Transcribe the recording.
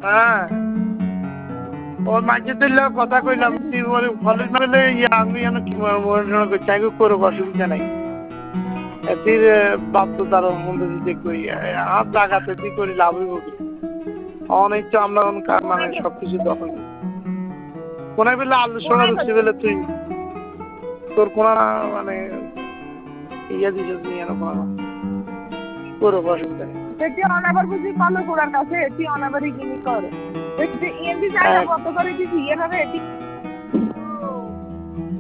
হ্যাঁ ওর মাঝে দিলে কথা কইলাম তুই কলেজ মেলে আমি চাই করো অসুবিধা নাই এটির বাপ তো তার মধ্যে দিতে করি আর জায়গাতে তুই করি লাভ হইব কি অনেক তো আমরা মানে সবকিছু দখল কোনায় বেলে আলু সোনা রুচি বেলে তুই তোর কোনা মানে ইয়া দিছ করো অসুবিধা নেই এটি অনাবার বুঝি কল গোড়ার কাছে এটি অনাবারই কিনি করে এটি এমবি জায়গা কত করে দিছি এভাবে এটি